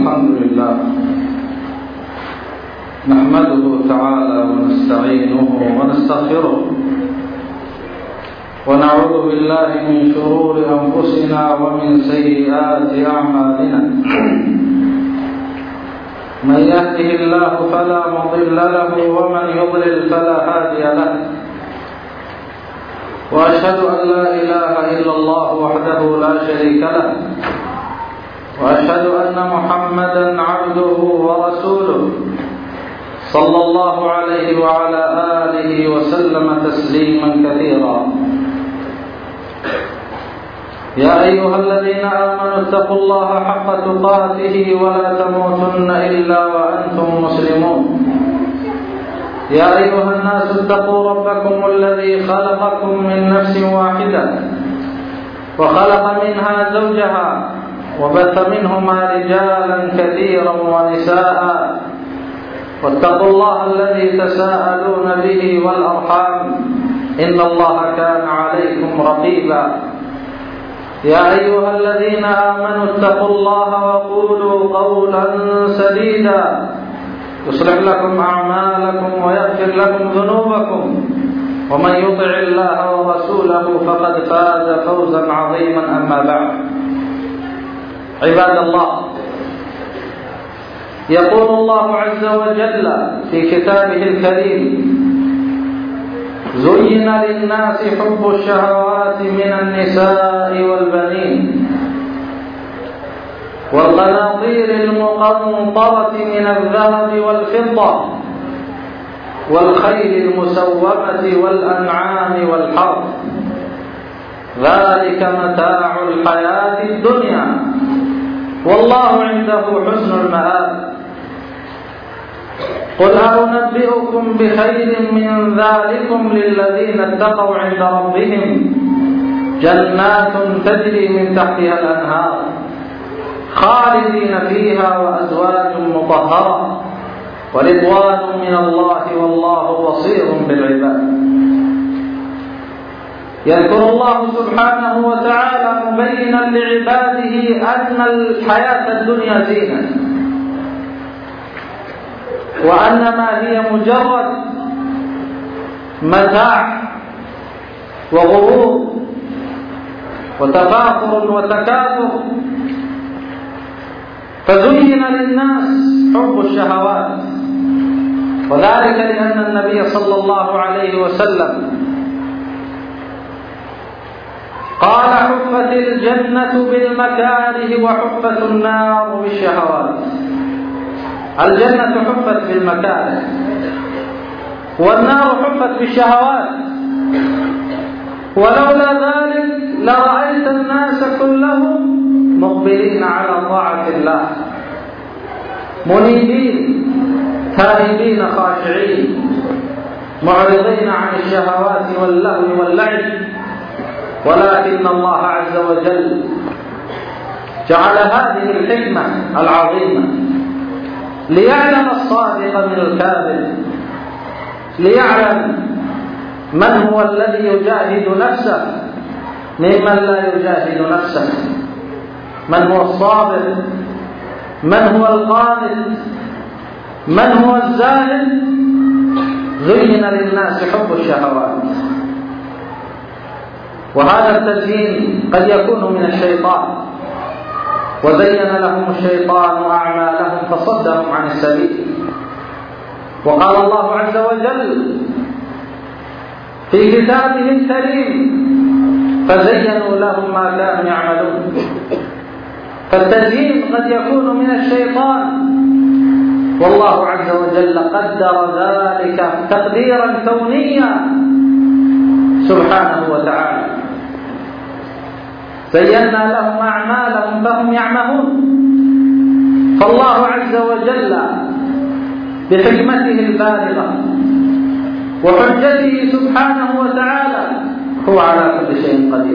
الحمد لله نحمده تعالى ونستعينه ونستغفره ونعوذ بالله من شرور أنفسنا ومن سيئات أعمالنا من يهده الله فلا مضل له ومن يضلل فلا هادي له وأشهد أن لا إله إلا الله وحده لا شريك له وأشهد أن محمدا عبده ورسوله صلى الله عليه وعلى آله وسلم تسليما كثيرا يا أيها الذين آمنوا اتقوا الله حق تقاته ولا تموتن إلا وأنتم مسلمون يا أيها الناس اتقوا ربكم الذي خلقكم من نفس واحدة وخلق منها زوجها وبث منهما رجالا كثيرا ونساء واتقوا الله الذي تساءلون به والأرحام إن الله كان عليكم رقيبا يا أيها الذين آمنوا اتقوا الله وقولوا قولا سديدا يصلح لكم أعمالكم ويغفر لكم ذنوبكم ومن يطع الله ورسوله فقد فاز فوزا عظيما أما بعد عباد الله يقول الله عز وجل في كتابه الكريم زين للناس حب الشهوات من النساء والبنين والقناطير المقنطرة من الذهب والفضة والخيل المسومة والأنعام والحرث ذلك متاع الحياة الدنيا والله عنده حسن المآب قل أنبئكم بخير من ذلكم للذين اتقوا عند ربهم جنات تجري من تحتها الأنهار خالدين فيها وأزواج مطهرة ورضوان من الله والله بصير بالعباد يذكر الله سبحانه وتعالى مبينا لعباده أن الحياة الدنيا زينة وأنما هي مجرد متاع وغرور وتفاخر وتكاثر فزين للناس حب الشهوات وذلك لأن النبي صلى الله عليه وسلم قال حفت الجنة بالمكاره وحفت النار بالشهوات الجنة حفت بالمكاره والنار حفت بالشهوات ولولا ذلك لرأيت الناس كلهم مقبلين على طاعة الله منيبين تائبين خاشعين معرضين عن الشهوات واللهو واللعب ولكن الله عز وجل جعل هذه الحكمة العظيمة ليعلم الصادق من الكاذب ليعلم من هو الذي يجاهد نفسه ممن لا يجاهد نفسه من هو الصابر من هو القانت من هو الزاهد زين للناس حب الشهوات وهذا التزيين قد يكون من الشيطان وزين لهم الشيطان أعمالهم فصدهم عن السبيل وقال الله عز وجل في كتابه الكريم فزينوا لهم ما كانوا يعملون فالتزيين قد يكون من الشيطان والله عز وجل قدر ذلك تقديرا كونيا سبحانه وتعالى زينا لهم أعمالهم فهم يعمهون فالله عز وجل بحكمته البالغة وحجته سبحانه وتعالى هو على كل شيء قدير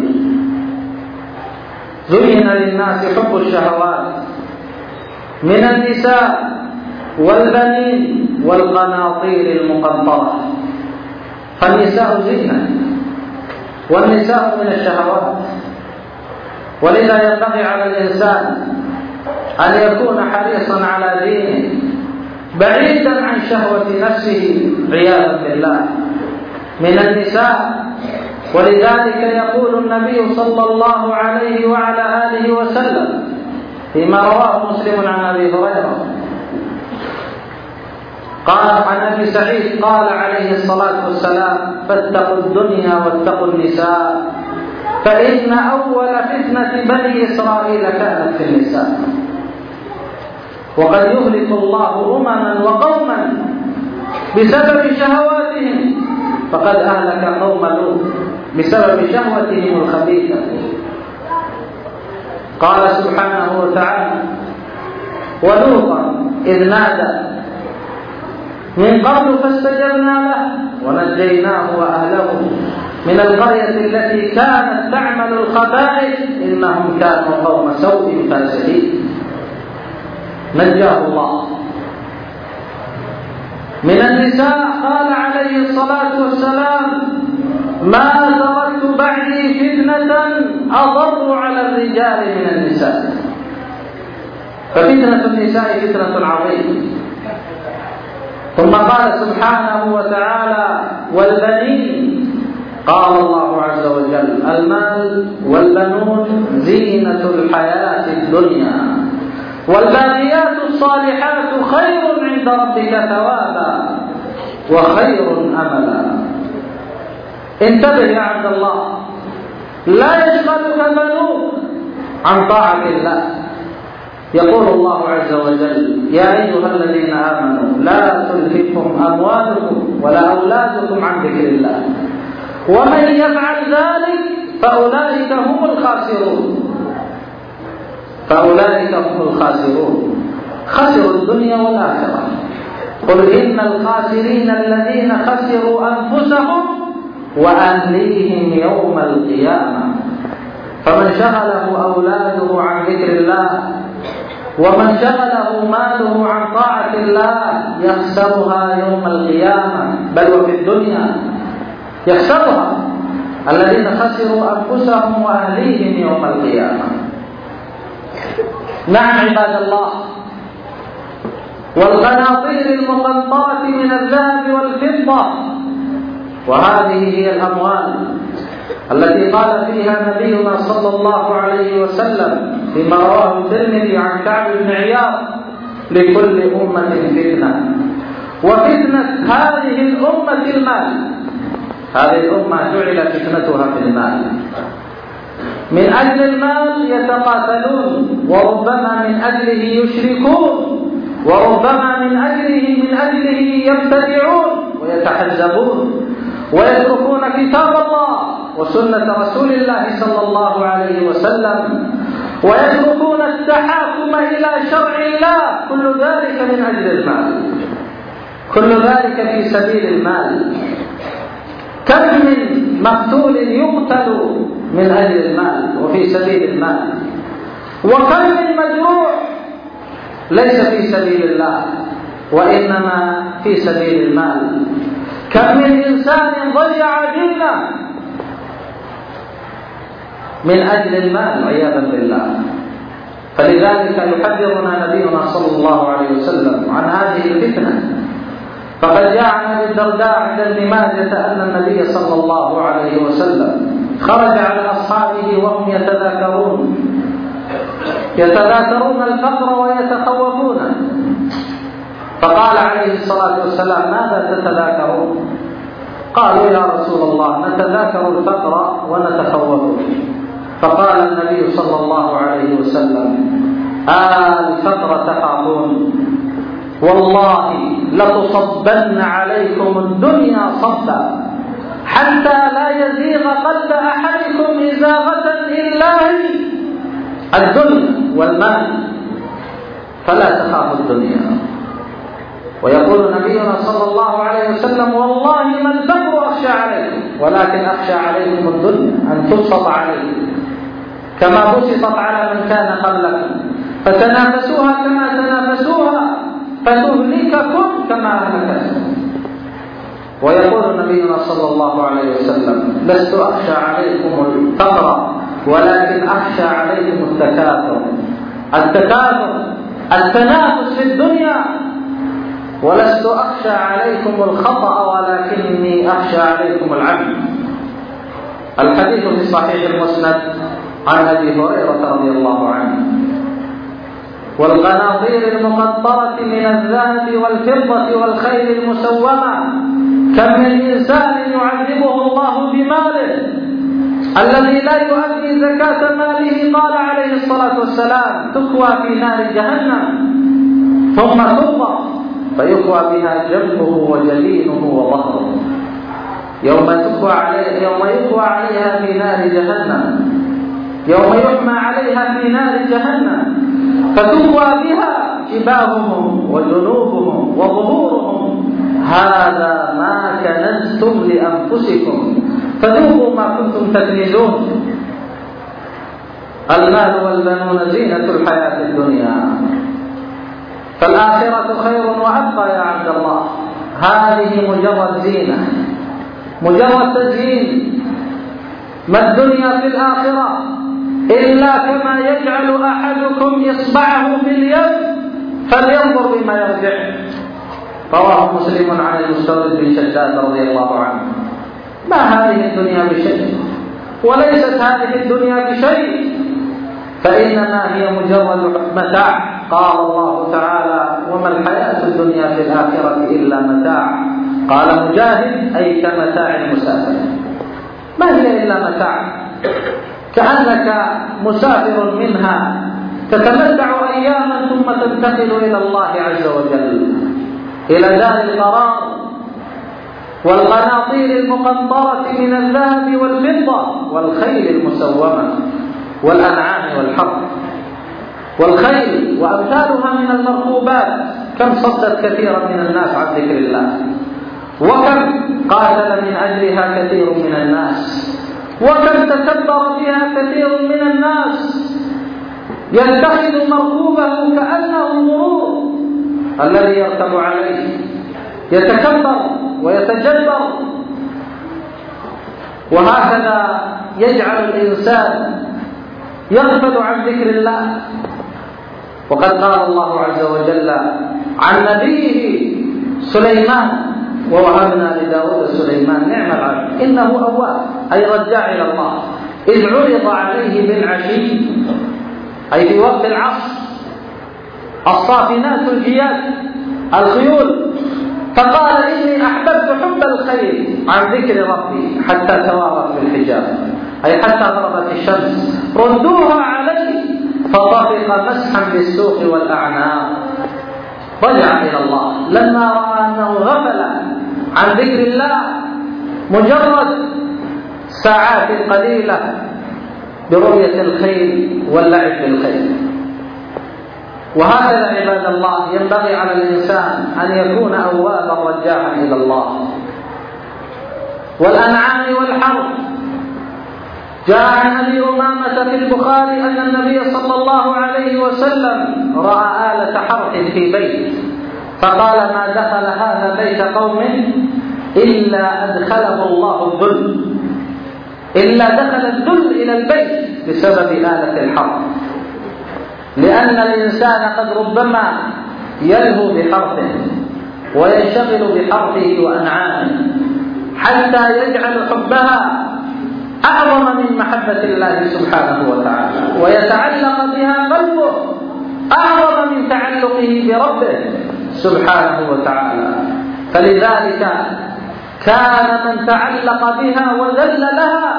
زين للناس حب الشهوات من النساء والبنين والقناطير المقنطرة فالنساء زينة والنساء من الشهوات ولذا ينبغي على الإنسان أن يكون حريصا على دينه بعيدا عن شهوة نفسه عياذا بالله من النساء. ولذلك يقول النبي صلى الله عليه وعلى آله وسلم فيما رواه مسلم عن أبي هريرة قال عن أبي سعيد قال عليه الصلاة والسلام: فاتقوا الدنيا واتقوا النساء فإن أول فتنة بني إسرائيل كانت في النساء. وقد يهلك الله أمما وقوما بسبب شهواتهم، فقد أهلك قوم لوط بسبب شهوتهم الخبيثة. قال سبحانه وتعالى: ولوطا إذ نادى من قبل فاستجبنا له ونجيناه وأهله من القرية التي كانت تعمل الخبائث إنهم كانوا قوم سوء فاسقين. نجاه الله. من النساء قال عليه الصلاة والسلام: ما تركت بعدي فتنة أضر على الرجال من النساء. ففتنة النساء فتنة عظيمة. ثم قال سبحانه وتعالى: والبنين. قال الله عز وجل: المال والبنون زينة الحياة الدنيا والباقيات الصالحات خير عند ربك ثوابا وخير أملا. انتبه يا عبد الله، لا يشغلك بنوك عن طاعة الله. يقول الله عز وجل: يا أيها الذين آمنوا لا تلهكم أموالكم ولا أولادكم عن ذكر الله ومن يفعل ذلك فأولئك هم الخاسرون. فأولئك هم الخاسرون، خسروا الدنيا والآخرة. قل إن الخاسرين الذين خسروا أنفسهم وأهليهم يوم القيامة. فمن شغله أولاده عن ذكر الله ومن شغله ماله عن طاعة الله يخسرها يوم القيامة، بل وفي الدنيا يخسرها الذين خسروا أنفسهم وأهليهم يوم القيامة. نعم عباد الله، والقناطير المقنطرة من الذهب والفضة، وهذه هي الأموال التي قال فيها نبينا صلى الله عليه وسلم فيما رواه الترمذي عن كعب بن عياض: لكل أمة فتنة وفتنة هذه الأمة المال. هذه الأمة جعل فتنتها في المال. من أجل المال يتقاتلون، وربما من أجله يشركون، وربما من أجله يبتدعون ويتحزبون ويتركون كتاب الله وسنة رسول الله صلى الله عليه وسلم، ويتركون التحاكم إلى شرع الله. كل ذلك من أجل المال، كل ذلك في سبيل المال. كم من مقتول يقتل من أجل المال وفي سبيل المال، وكم من مجروح ليس في سبيل الله وإنما في سبيل المال. كم من إنسان ضيع دينه من أجل المال عياذا بالله. فلذلك يحذرنا نبينا صلى الله عليه وسلم عن هذه الفتنة. فقد جاء عن أبي الدرداء عند ابن ماجه أن النبي صلى الله عليه وسلم خرج على أصحابه وهم يتذاكرون الفقر ويتخوفونه، فقال عليه الصلاة والسلام: ماذا تتذاكرون؟ قالوا: يا رسول الله نتذاكر الفقر ونتخوفه. فقال النبي صلى الله عليه وسلم: الفقر تخافون، والله لتصبن عليكم الدنيا صبا حتى لا يزيغ قلب أحدكم إزاغة إلا الدنيا والمال، فلا تخافوا الدنيا. ويقول نبينا صلى الله عليه وسلم: والله ما الفقر أخشى عليكم ولكن أخشى عليكم الدنيا أن تبسط عليكم كما بسطت على من كان قبلكم، فتنافسوها كما تنافسوها فتهلككم كما أهلكتكم. ويقول نبينا صلى الله عليه وسلم: لست أخشى عليكم الفقر ولكن أخشى عليكم التكاثر التنافس في الدنيا. ولست أخشى عليكم الخطأ ولكني أخشى عليكم العمل. الحديث في صحيح المسند عن أبي هريرة رضي الله عنه: والقناطير المقنطرة من الذهب والفضة والخيل المسومة كم من إنسان يعذبه الله بماله الذي لا يؤدي زكاة ماله، قال عليه الصلاة والسلام: تكوى في نار جهنم ثم تطفى فيكوى بها جنبه وجبينه وظهره. يوم يكوى عليها في نار جهنم، يوم يحمى عليها في نار جهنم فتكوى بها جباههم وجنوبهم وظهورهم: هذا ما كنزتم لأنفسكم فذوقوا ما كنتم تكنزون. المال والبنون زينة الحياة الدنيا، فالآخرة خير وأبقى يا عبد الله. هذه مجرد زينة، مجرد تزيين. ما الدنيا في الآخرة إلا كما يجعل أحدكم إصبعه في اليد فلينظر بما يرجع. رواه مسلم عن المستورد بن شداد رضي الله عنه: ما هذه الدنيا بشيء، وليست هذه الدنيا بشيء، فإنما هي مجرد متاع. قال الله تعالى: وما الحياة الدنيا في الآخرة إلا متاع. قال مجاهد: أي كمتاع المسافر. ما هي إلا متاع، كأنك مسافر منها تتمتع أياما ثم تنتقل إلى الله عز وجل، إلى دار القرار. والقناطير المقنطرة من الذهب والفضة والخيل المسومة والأنعام والحرث. والخيل وأمثالها من المركوبات كم صدت كثيرا من الناس عن ذكر الله، وكم قاتل من أجلها كثير من الناس، وكم تكبر فيها كثير من الناس، يتخذ مركوبه كأنه المرور الذي يركب عليه، يتكبر ويتجبر. وهكذا يجعل الإنسان يغفل عن ذكر الله. وقد قال الله عز وجل عن نبيه سليمان: ووهبنا لداود سليمان نعم العبد إنه أواب، أي رجع إلى الله، إذ عرض عليه بالعشي، أي في وقت العصر، الصافنات الجياد الخيول، فقال: إني أحببت حب الخير عن ذكر ربي حتى توارت بالحجاب، أي حتى غربت الشمس، ردوها علي، فطفق مسحا بالسوق والأعناق. رجع إلى الله لما رأى أنه غفل عن ذكر الله مجرد ساعات قليلة برؤية الخير واللعب بالخير. وهكذا عباد الله ينبغي على الإنسان أن يكون أوابا رجاعا إلى الله. والأنعام والحرث، جاء عن أبي أمامة في البخاري أن النبي صلى الله عليه وسلم رأى آلة حرث في بيت، فقال: ما دخل هذا بيت قوم إلا أدخله الله الذل، إلا دخل الذل إلى البيت بسبب آلة الحرث. لأن الإنسان قد ربما يلهو بحرثه وينشغل بحرثه وأنعامه حتى يجعل حبها أعظم من محبة الله سبحانه وتعالى، ويتعلق بها قلبه أعظم من تعلقه بربه سبحانه وتعالى. فلذلك كان من تعلق بها وذل لها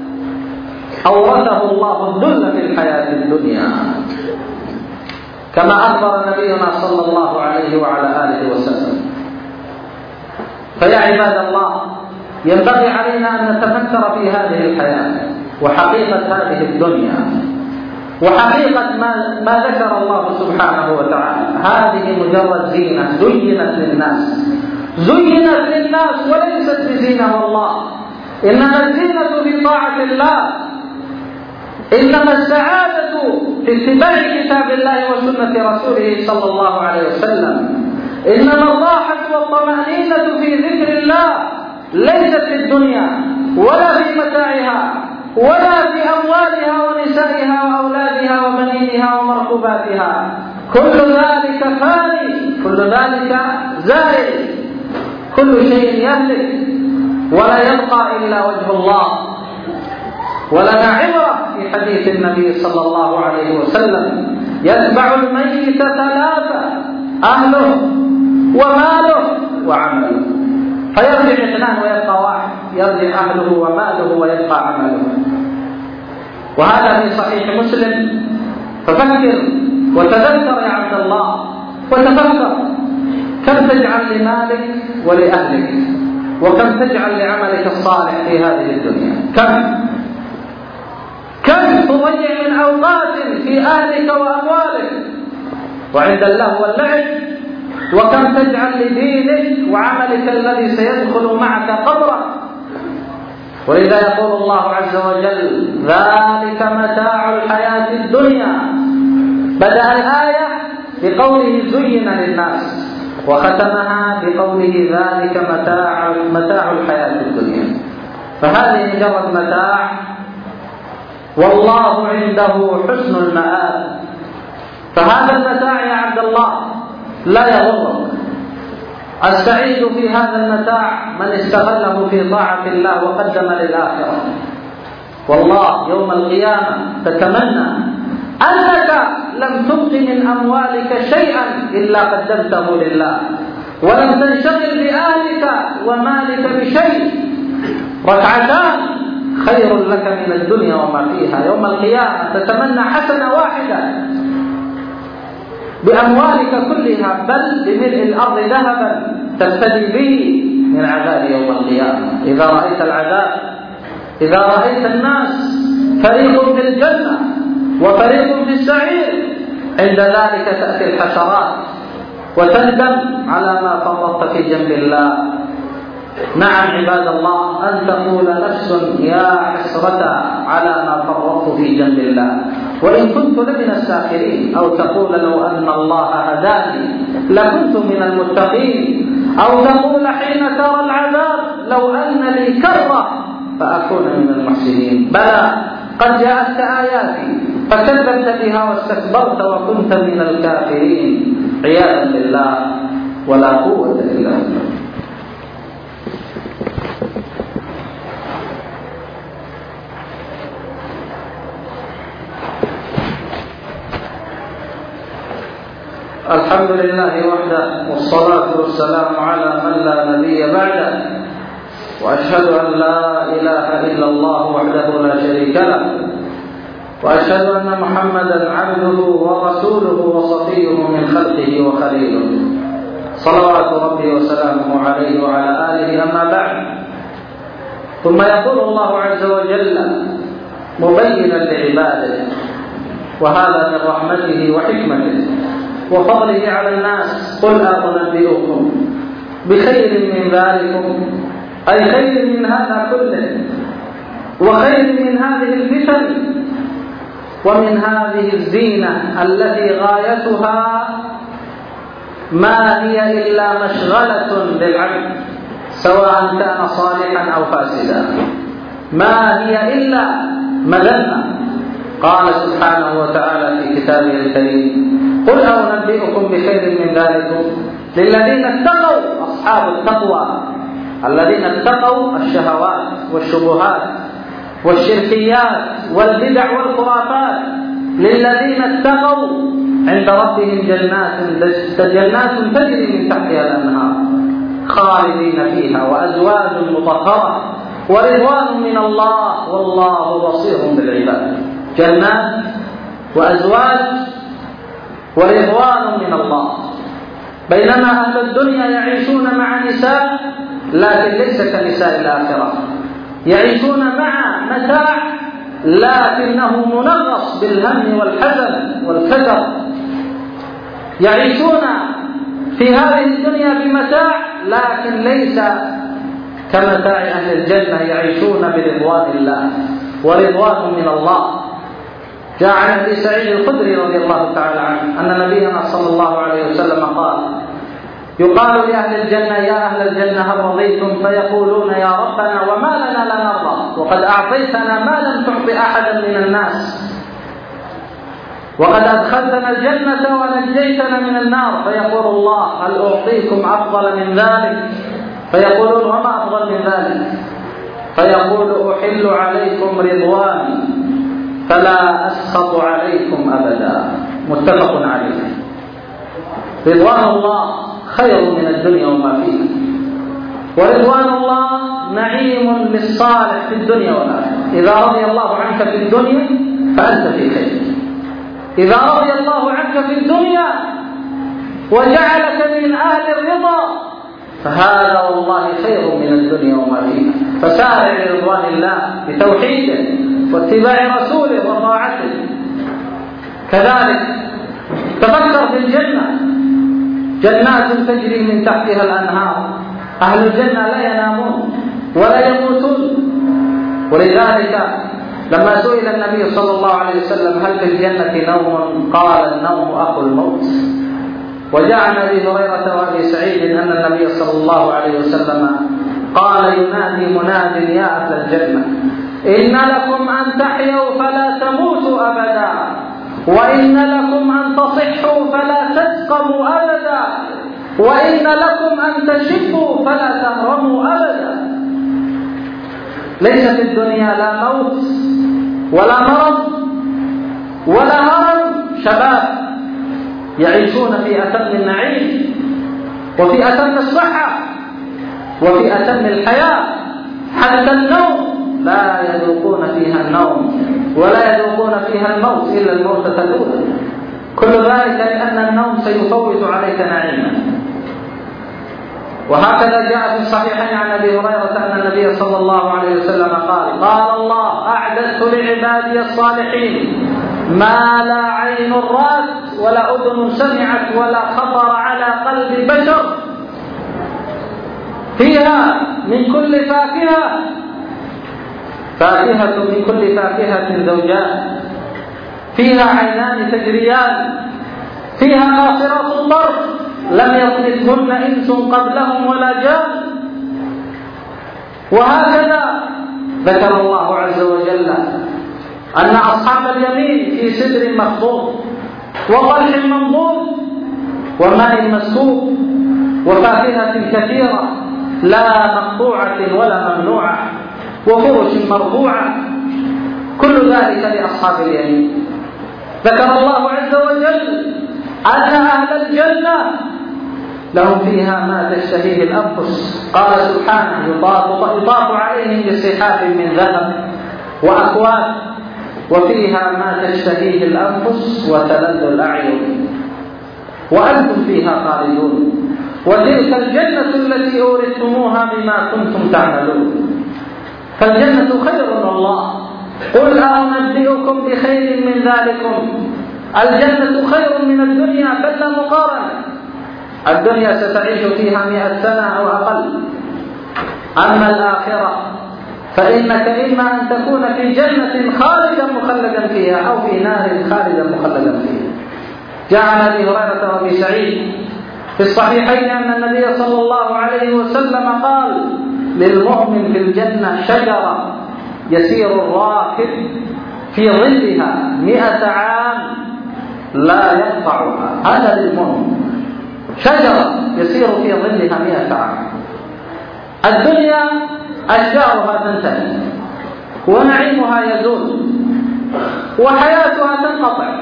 أورثه الله الذل في الحياة الدنيا، كما أخبر نبينا صلى الله عليه وعلى آله وسلم. فيا عباد الله، ينبغي علينا أن نتفكر في هذه الحياة وحقيقة هذه الدنيا وحقيقة ما ذكر الله سبحانه وتعالى. هذه مجرد زينة زينت للناس وليست بزينة والله، إنما الزينة في طاعة الله، إنما السعادة في اتباع كتاب الله وسنة رسوله صلى الله عليه وسلم، إنما الراحة والطمأنينة في ذكر الله، ليست في الدنيا ولا في متاعها ولا في أموالها ونسائها وأولادها وبنينها ومركوباتها. كل ذلك فاني، كل ذلك زائل، كل شيء يهلك ولا يبقى إلا وجه الله. ولنا عبرة في حديث النبي صلى الله عليه وسلم: يتبع الميت ثلاثة: أهله وماله وعمله. فيرجع اثنان ويبقى واحد، يرجع أهله وماله ويبقى عمله. وهذا في صحيح مسلم. ففكر وتذكر يا عبد الله، وتفكر كم تجعل لمالك ولأهلك، وكم تجعل لعملك الصالح في هذه الدنيا. كم تضيع من أوقات في أهلك وأموالك وعند اللهو واللعب، وكم تجعل لدينك وعملك الذي سيدخل معك قبرك. ولذا يقول الله عز وجل: ذلك متاع الحياة الدنيا. بدأ الآية بقوله: زين للناس، وختمها بقوله: ذلك متاع الحياة الدنيا. فهذه مجرد متاع، والله عنده حسن المآب. فهذا المتاع يا عبد الله لا يغرك. السعيد في هذا المتاع من استغله في طاعة الله وقدم للآخرة. والله يوم القيامة تتمنى أنك لم تبق من أموالك شيئا إلا قدمته لله، ولم تنشغل بأهلك ومالك بشيء. ركعتان خير لك من الدنيا وما فيها. يوم القيامة تتمنى حسنة واحدة بأموالك كلها، بل بملء الأرض ذهبا تفتدي به من عذاب يوم القيامة. إذا رأيت العذاب، إذا رأيت الناس فريق في الجنة وفريق في السعير، عند ذلك تأتي الحسرات وتندم على ما فرطت في جنب الله. نعم عباد الله، أن تقول نفس: يا حسرة على ما فرطت في جنب الله وإن كنت لمن الساخرين، أو تقول: لو أن الله هداني لكنت من المتقين، أو تقول حين ترى العذاب: لو أن لي كرة فأكون من المحسنين. بلى، قد جاءتك آياتي فكذبت بها واستكبرت وكنت من الكافرين. عياذا بالله، ولا قوة إلا بالله. الحمد لله وحده، والصلاة والسلام على من لا نبي بعده، وأشهد أن لا إله إلا الله وحده لا شريك له، وأشهد أن محمدا عبده ورسوله وصفيه من خلقه وخليله، صلوات ربي وسلامه عليه وعلى آله. أما بعد، ثم يقول الله عز وجل مبينا لعباده، وهذا من رحمته وحكمته وفضله على الناس: قل أنبئكم بخير من ذلكم، أي خير من هذا كله، وخير من هذه الفتن ومن هذه الزينة التي غايتها ما هي إلا مشغلة للعبد، سواء كان صالحا أو فاسدا، ما هي إلا مذمة. قال سبحانه وتعالى في كتابه الكريم: قل أنبئكم بخير من ذلكم للذين اتقوا، أصحاب التقوى الذين اتقوا الشهوات والشبهات والشركيات والبدع والخرافات، للذين اتقوا عند ربهم جنات تجري من تحتها الأنهار خالدين فيها، وأزواج مطهرة، ورضوان من الله والله بصير بالعباد. جنات وأزواج ورضوان من الله. بينما أهل الدنيا يعيشون مع نساء، لكن ليس كنساء الآخرة، يعيشون مع متاع لكنه منغص بالهم والحزن والكدر. يعيشون في هذه الدنيا بمتاع، لكن ليس كمتاع أهل الجنة، يعيشون برضوان الله ورضوان من الله. جاء عن أبي سعيد الخدري رضي الله تعالى عنه أن نبينا صلى الله عليه وسلم قال: يقال لأهل الجنة: يا أهل الجنة هل رضيتم؟ فيقولون: يا ربنا وما لنا لا نرضى، وقد أعطيتنا ما لم تعط أحدا من الناس. وقد أدخلتنا الجنة ونجيتنا من النار، فيقول الله هل أعطيكم أفضل من ذلك؟ فيقولون وما أفضل من ذلك؟ فيقول أحل عليكم رضواني فلا أسخط عليكم أبدا. متفق عليه. رضوان الله خير من الدنيا وما فيها، ورضوان الله نعيم للصالح في الدنيا والآخرة. إذا رضي الله عنك في الدنيا فأنت في خير، إذا رضي الله عنك في الدنيا وجعلك من أهل الرضا فهذا والله خير من الدنيا وما فيها. فسارع لرضوان الله بتوحيده واتباع رسوله وطاعته. كذلك تفكر في الجنة، جنات تجري من تحتها الأنهار، أهل الجنة لا ينامون ولا يموتون. ولذلك لما سئل النبي صلى الله عليه وسلم هل في الجنة نوم؟ قال النوم أخو الموت. وجاء عن أبي هريرة وأبي سعيد أن النبي صلى الله عليه وسلم قال ينادي مناد يا أهل الجنة إن لكم أن تحيوا فلا تموتوا أبدا، وإن لكم أن تصحوا فلا تسقموا أبدا، وإن لكم أن تشبوا فلا تهرموا أبدا. ليس في الدنيا لا موت ولا مرض ولا هرم. شباب يعيشون في أتم النعيم وفي أتم الصحة وفي أتم الحياة، حتى النوم لا يذوقون فيها النوم ولا يذوقون فيها الموت إلا الموتة الأولى. كل ذلك لأن النوم سيفوت عليك نعيما. وهكذا جاء في الصحيحين عن أبي هريرة أن النبي صلى الله عليه وسلم قال قال الله أعددت لعبادي الصالحين ما لا عين رأت ولا أذن سمعت ولا خطر على قلب بشر، فيها من كل فاكهة من كل فاكهة زوجان، فيها عينان تجريان، فيها قاصرات الطرف لم يطمثهن إنس قبلهم ولا جان. وهكذا ذكر الله عز وجل أن أصحاب اليمين في سدر مخضود وطلح منضود وماء مسكوب وفاكهة كثيرة لا مقطوعة ولا ممنوعة وفرش مرفوعة، كل ذلك لأصحاب اليمين. ذكر الله عز وجل أن أهل الجنة لهم فيها ما تشتهيه الأنفس. قال سبحانه يطاف عليهم بصحاف من ذهب وأكواب وفيها ما تشتهيه الأنفس وتلذ الأعين وأنتم فيها خالدون وتلك الجنة التي أورثتموها بما كنتم تعملون. فالجنة خير من الله. قل أنبئكم بخير من ذلكم؟ الجنة خير من الدنيا بل لا مقارنة. الدنيا ستعيش فيها 100 سنة أو أقل، أما الآخرة فإنك إما أن تكون في جنة خالدا مخلدا فيها أو في نار خالدا مخلدا فيها. جاء عن أبي هريرة وأبي سعيد في الصحيحين أن النبي صلى الله عليه وسلم قال للمؤمن في الجنة شجرة يسير الراكب في ظلها 100 عام لا يقطعها. هذا للمؤمن شجرة يسير في ظلها 100 عام. الدنيا أشجارها تنتهي ونعيمها يزول وحياتها تنقطع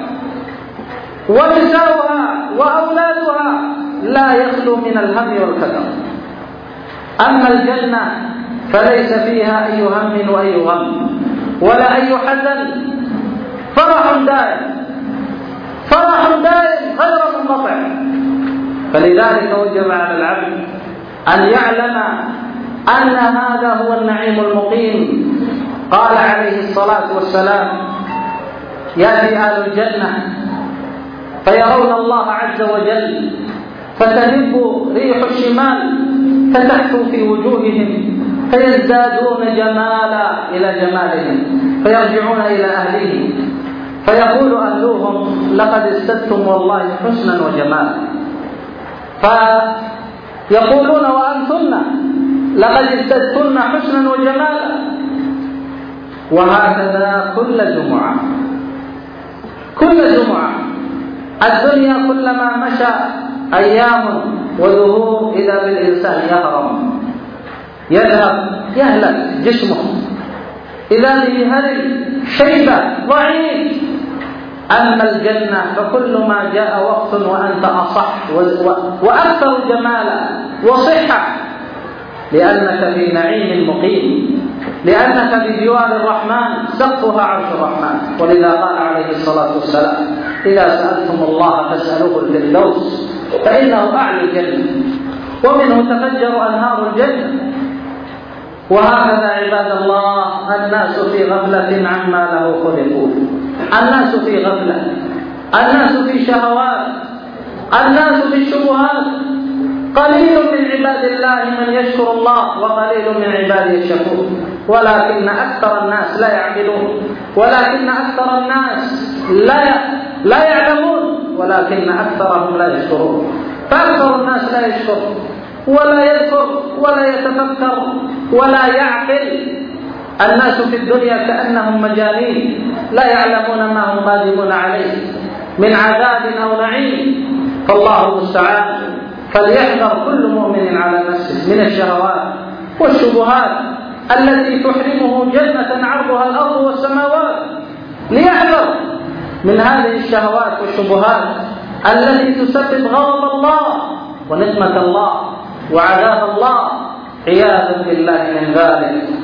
ونساؤها وأولادها لا يخلو من الهم والكدر. أما الجنة فليس فيها أي هم وأي غم ولا أي حزن، فرح دائم غير منقطع. فلذلك وجب على العبد أن يعلم أن هذا هو النعيم المقيم. قال عليه الصلاة والسلام يأتي أهل الجنة فيرون الله عز وجل فتهب ريح الشمال فتحثو في وجوههم فيزدادون جمالا إلى جمالهم فيرجعون إلى أهلهم فيقول أهلهم لقد ازددتم والله حسنا وجمالا، فيقولون وأنتن لقد ازددتن حسنا وجمالا. وهكذا كل جمعة كل جمعة. الدنيا كلما مشى أيام وظهور إذا بالإنسان يهرم، يذهب، يهلك جسمه، إذا به هرم، شيبة، ضعيف. أما الجنة فكل ما جاء وقت وأنت أصح وأكثر جمالا وصحة، لأنك في نعيم مقيم، لأنك بجوار الرحمن سقفها عرش الرحمن. ولذا قال عليه الصلاة والسلام: إذا سألتم الله فاسألوه الفردوس فإنه أعلى الجنة ومنه تفجر أنهار الجنة. وهكذا عباد الله الناس في غفلة عما له خلقوا، الناس في غفلة، الناس في شهوات، الناس في الشبهات. قليل من عباد الله من يشكر الله وقليل من عباده الشكور، ولكن أكثر الناس لا يعقلون، ولكن أكثر الناس لا يعلمون، ولكن أكثرهم لا يشكرون. فأكثر الناس لا يشكر ولا يذكر ولا يتفكر ولا يعقل. الناس في الدنيا كأنهم مجانين لا يعلمون ما هم قادمون عليه من عذاب أو نعيم. فالله المستعان. فليحذر كل مؤمن على نفسه من الشهوات والشبهات التي تحرمه جنة عرضها الأرض والسماوات. ليحذر من هذه الشهوات والشبهات التي تسبب غضب الله ونقمة الله وعذاب الله، عياذا بالله من ذلك.